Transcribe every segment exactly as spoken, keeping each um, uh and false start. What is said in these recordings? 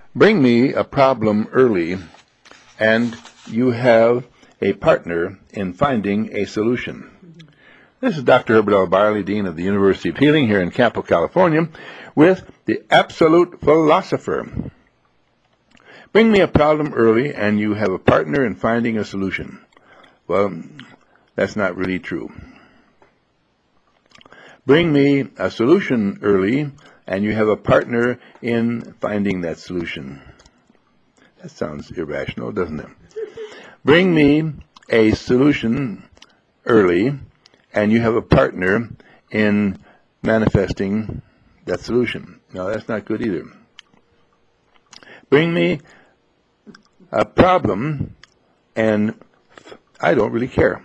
Bring me a problem early, and you have a partner in finding a solution. This is Doctor Herbert L. Barley, Dean of the University of Healing here in Campo, California, with the Absolute Philosopher. Bring me a problem early, and you have a partner in finding a solution. Well, that's not really true. Bring me a solution early, and you have a partner in finding that solution. That sounds irrational, doesn't it? Bring me a solution early, and you have a partner in manifesting that solution. No, that's not good either. Bring me a problem, and I don't really care.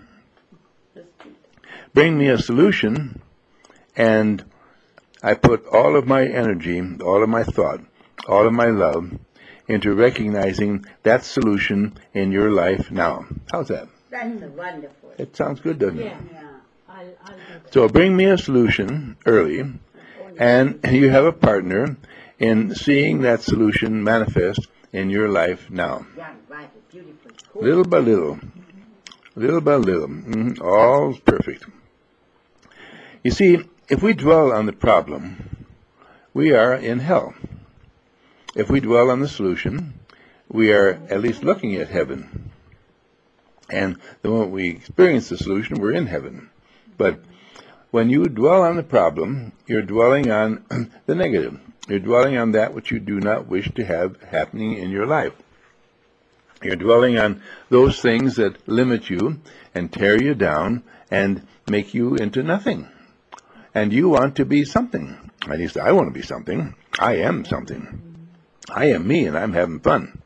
Bring me a solution, and I put all of my energy, all of my thought, all of my love into recognizing that solution in your life now. How's that? That's wonderful. It sounds good, doesn't Yeah, it? yeah. I'll, I'll do that. So bring me a solution early, and you have a partner in seeing that solution manifest in your life now. Yeah, right. Beautiful. Cool. Little by little, little by little, mm, all's perfect. You see, if we dwell on the problem, we are in hell. If we dwell on the solution, we are at least looking at heaven. And the moment we experience the solution, we're in heaven. But when you dwell on the problem, you're dwelling on the negative. You're dwelling on that which you do not wish to have happening in your life. You're dwelling on those things that limit you and tear you down and make you into nothing. And you want to be something. At least I want to be something. I am something. I am me, and I'm having fun.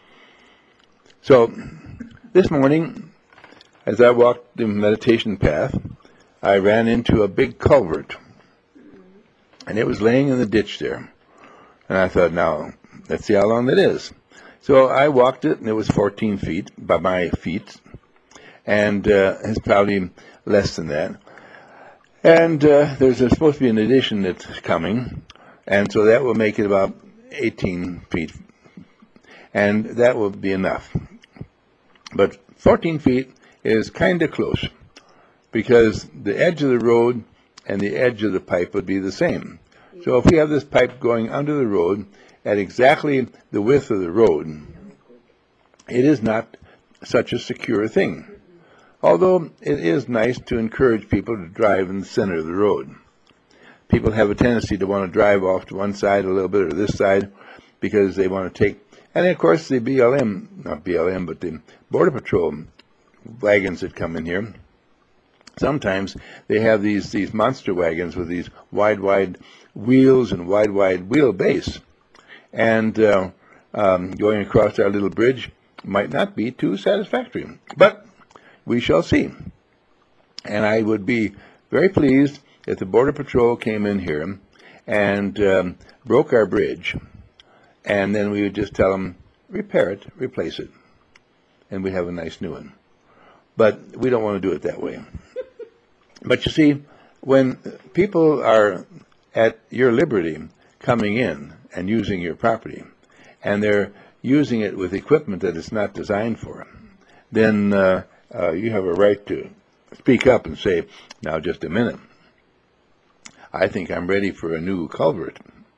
So this morning, as I walked the meditation path, I ran into a big culvert. And it was laying in the ditch there. And I thought, now, let's see how long that is. So I walked it, and it was fourteen feet by my feet. And uh, it's probably less than that. And uh, there's a, supposed to be an addition that's coming, and so that will make it about eighteen feet, and that will be enough. But fourteen feet is kind of close, because the edge of the road and the edge of the pipe would be the same. So if we have this pipe going under the road at exactly the width of the road, it is not such a secure thing. Although it is nice to encourage people to drive in the center of the road. People have a tendency to want to drive off to one side a little bit or this side because they want to take, and of course the B L M, not B L M, but the Border Patrol wagons that come in here, sometimes they have these, these monster wagons with these wide, wide wheels and wide, wide wheelbase. And uh, um, going across our little bridge might not be too satisfactory. But we shall see. And I would be very pleased if the Border Patrol came in here and um, broke our bridge, and then we would just tell them, repair it, replace it, and we'd have a nice new one. But we don't want to do it that way. But you see, when people are at your liberty coming in and using your property, and they're using it with equipment that it's not designed for, then uh, Uh, you have a right to speak up and say, now just a minute, I think I'm ready for a new culvert.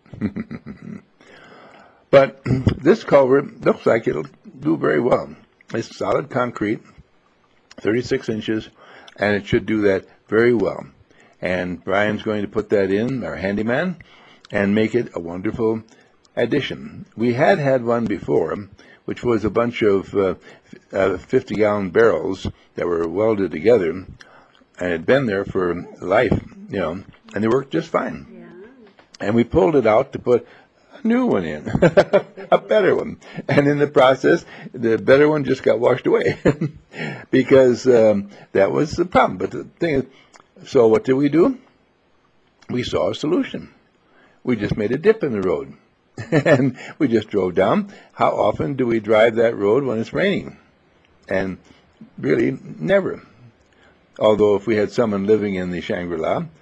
But this culvert looks like it'll do very well. It's solid concrete, thirty-six inches, and it should do that very well. And Brian's going to put that in, our handyman, and make it a wonderful addition. We had had one before, which was a bunch of uh, uh, fifty-gallon barrels that were welded together, and had been there for life, you know, and they worked just fine. Yeah. And we pulled it out to put a new one in, a better one. And in the process, the better one just got washed away because um, that was the problem. But the thing is, so what did we do? We saw a solution. We just made a dip in the road. And we just drove down. How often do we drive that road when it's raining? And really, never. Although if we had someone living in the Shangri-La,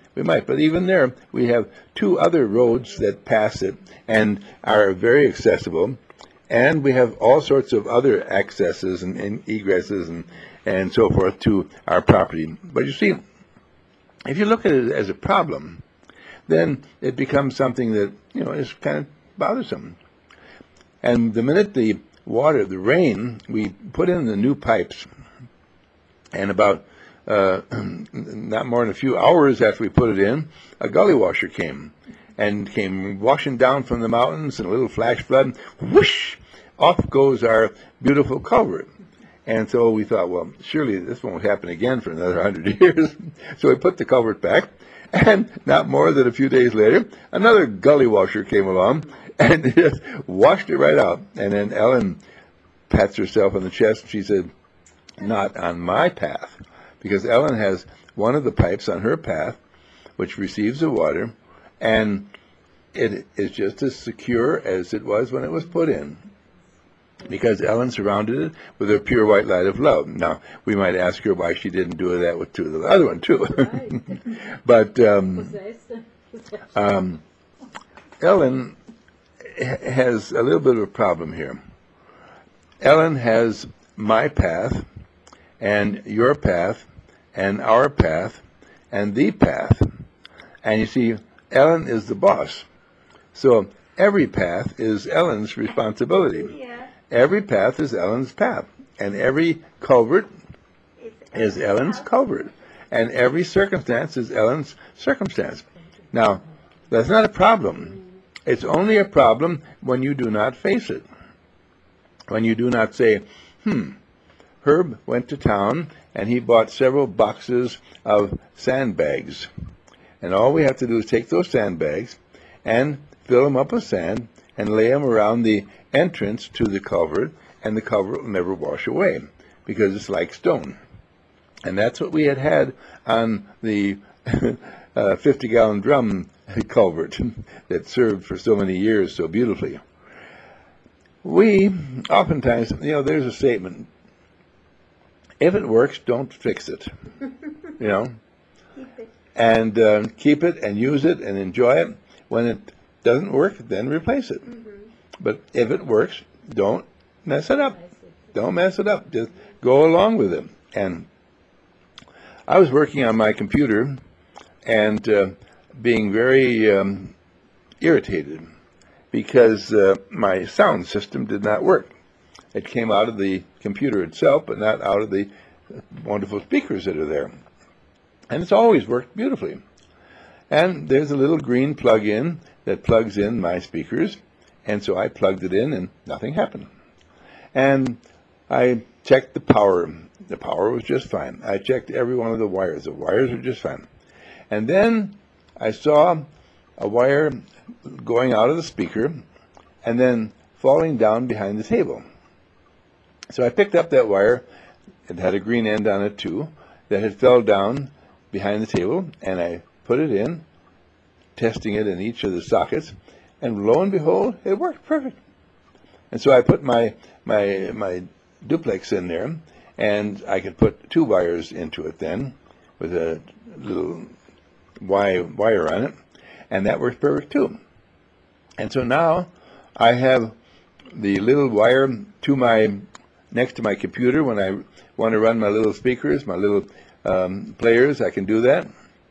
we might. But even there, we have two other roads that pass it and are very accessible. And we have all sorts of other accesses and, and egresses and, and so forth to our property. But you see, if you look at it as a problem, then it becomes something that, you know, is kind of bothersome. And the minute the water, the rain, we put in the new pipes, and about uh, not more than a few hours after we put it in, a gully washer came, and came washing down from the mountains in a little flash flood, whoosh, off goes our beautiful culvert. And so we thought, well, surely this won't happen again for another hundred years. So we put the culvert back, and not more than a few days later, another gully washer came along and just washed it right out. And then Ellen pats herself on the chest, and she said, not on my path, because Ellen has one of the pipes on her path which receives the water, and it is just as secure as it was when it was put in, because Ellen surrounded it with her pure white light of love. Now, we might ask her why she didn't do that with two, the other one too. Right. But um, um, Ellen has a little bit of a problem here. Ellen has my path, and your path, and our path, and the path. And you see, Ellen is the boss. So every path is Ellen's responsibility. Yeah. Every path is Ellen's path. And every culvert is Ellen's culvert. And every circumstance is Ellen's circumstance. Now, that's not a problem. It's only a problem when you do not face it. When you do not say, hmm, Herb went to town and he bought several boxes of sandbags. And all we have to do is take those sandbags and fill them up with sand and lay them around the entrance to the culvert, and the culvert will never wash away because it's like stone. And that's what we had had on the uh, fifty-gallon drum culvert that served for so many years so beautifully. We oftentimes, you know, there's a statement, if it works, don't fix it, you know, and uh, keep it and use it and enjoy it. When it doesn't work, then replace it. Mm-hmm. But if it works, don't mess it up. Don't mess it up. Just go along with it. And I was working on my computer and uh, being very um, irritated because uh, my sound system did not work. It came out of the computer itself, but not out of the wonderful speakers that are there. And it's always worked beautifully. And there's a little green plug-in that plugs in my speakers, and so I plugged it in, and nothing happened. And I checked the power. The power was just fine. I checked every one of the wires. The wires were just fine. And then I saw a wire going out of the speaker and then falling down behind the table. So I picked up that wire. It had a green end on it too that had fell down behind the table, and I put it in, testing it in each of the sockets, and lo and behold, it worked perfect. And so I put my my my duplex in there, and I could put two wires into it then with a little Y wire on it, and that works perfect too. And so now I have the little wire to my next to my computer. When I want to run my little speakers, my little um, players, I can do that,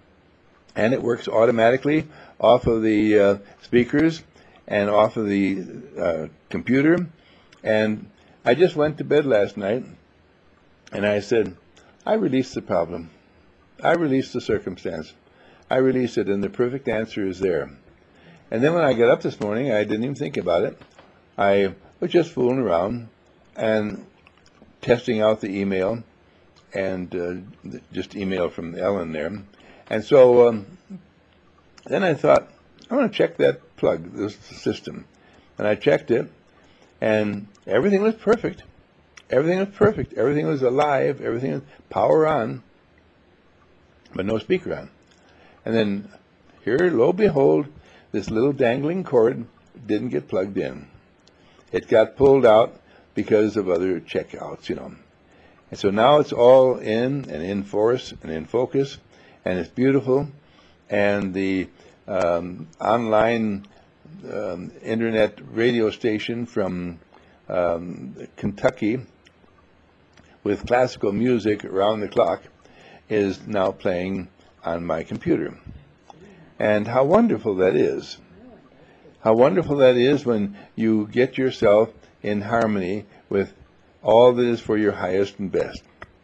and it works automatically off of the uh, speakers and off of the uh, computer. And I just went to bed last night and I said, I released the problem. I released the circumstance. I released it, and the perfect answer is there. And then when I got up this morning, I didn't even think about it. I was just fooling around and testing out the email, and uh, just email from Ellen there. And so um, then I thought, I'm going to check that plug, this system. And I checked it, and everything was perfect. Everything was perfect. Everything was alive. Everything was power on, but no speaker on. And then here, lo and behold, this little dangling cord didn't get plugged in. It got pulled out because of other checkouts, you know. And so now it's all in and in force and in focus, and it's beautiful. and the um, online um, internet radio station from um, Kentucky with classical music around the clock is now playing on my computer. And how wonderful that is. How wonderful that is when you get yourself in harmony with all that is for your highest and best.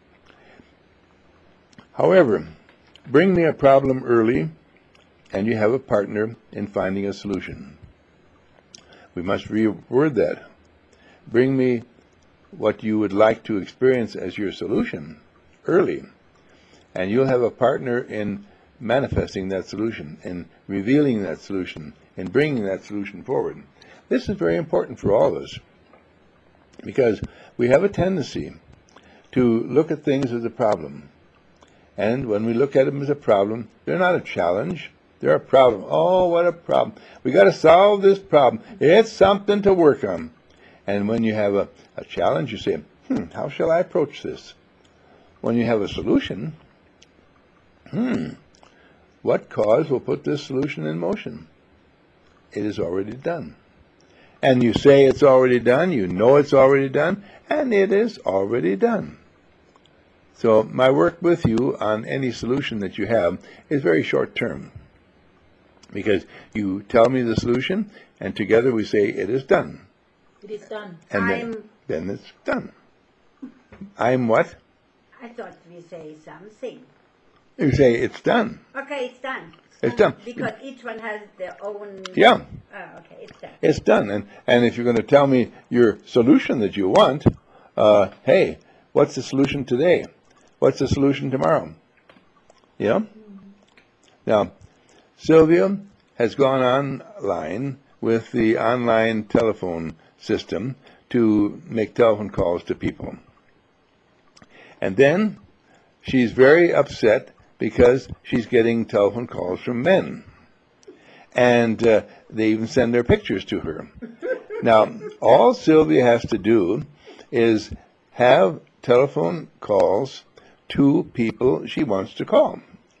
However, bring me a problem early, and you have a partner in finding a solution. We must reword that. Bring me what you would like to experience as your solution early, and you'll have a partner in manifesting that solution, in revealing that solution, in bringing that solution forward. This is very important for all of us, because we have a tendency to look at things as a problem. And when we look at them as a problem, they're not a challenge. They're a problem. Oh, what a problem. We got to solve this problem. It's something to work on. And when you have a, a challenge, you say, hmm, how shall I approach this? When you have a solution, hmm, what cause will put this solution in motion? It is already done. And you say it's already done, you know it's already done, and it is already done. So my work with you on any solution that you have is very short term, because you tell me the solution, and together we say it is done. It is done. And I'm. then, then it's done. I'm what? I thought we say something. You say it's done. Okay, it's done. It's done. Because each one has their own. Yeah. Oh, okay, it's done. It's done. And, and if you're going to tell me your solution that you want, uh, hey, what's the solution today? What's the solution tomorrow? Yeah? Now, Sylvia has gone online with the online telephone system to make telephone calls to people. And then she's very upset because she's getting telephone calls from men. And uh, they even send their pictures to her. Now, all Sylvia has to do is have telephone calls to people she wants to call.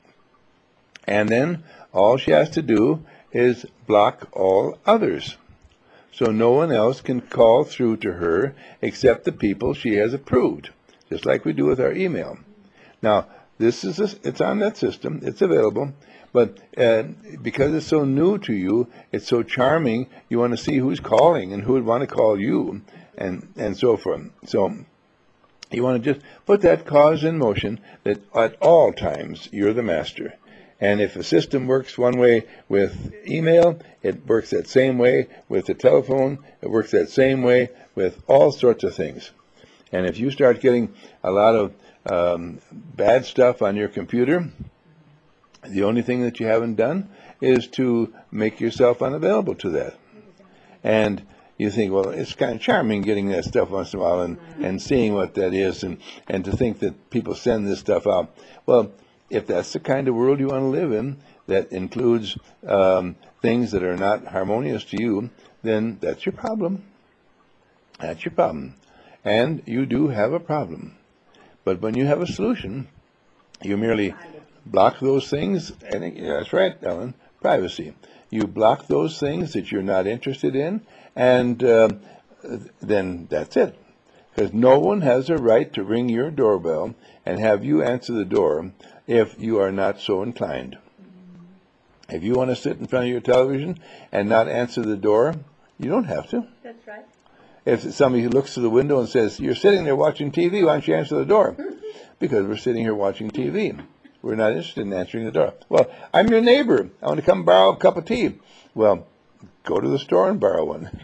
And then all she has to do is block all others. So no one else can call through to her except the people she has approved, just like we do with our email. Now, this is a, it's on that system, it's available, but uh, because it's so new to you, it's so charming, you want to see who's calling and who would want to call you, and, and so forth. So you want to just put that cause in motion that at all times you're the master. And if the system works one way with email, it works that same way with the telephone, it works that same way with all sorts of things. And if you start getting a lot of um, bad stuff on your computer, the only thing that you haven't done is to make yourself unavailable to that. And you think, well, it's kind of charming getting that stuff once in a while and, and seeing what that is, and, and to think that people send this stuff out. Well, if that's the kind of world you want to live in, that includes um, things that are not harmonious to you, then that's your problem. That's your problem. And you do have a problem. But when you have a solution, you merely block those things, and yeah, that's right, Ellen, privacy. You block those things that you're not interested in, and uh, then that's it. Because no one has a right to ring your doorbell and have you answer the door if you are not so inclined. If you want to sit in front of your television and not answer the door, you don't have to. That's right. If somebody looks to the window and says, you're sitting there watching T V, why don't you answer the door? Because we're sitting here watching T V. We're not interested in answering the door. Well, I'm your neighbor. I want to come borrow a cup of tea. Well, go to the store and borrow one.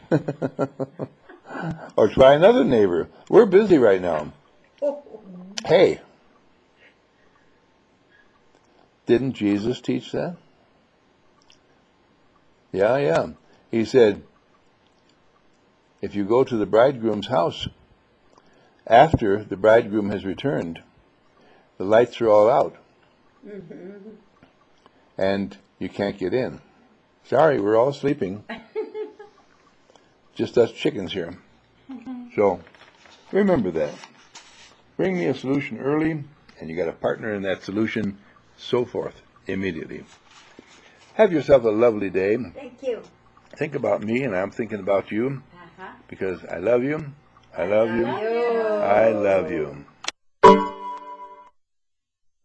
Or try another neighbor. We're busy right now. Hey, didn't Jesus teach that? Yeah, yeah. He said, if you go to the bridegroom's house after the bridegroom has returned, the lights are all out. Mm-hmm. And you can't get in. Sorry, we're all sleeping. Just us chickens here. So remember that. Bring me a solution early, and you got a partner in that solution, so forth, immediately. Have yourself a lovely day. Thank you. Think about me, and I'm thinking about you Uh-huh. because I love you. I love you. Love you. I love you.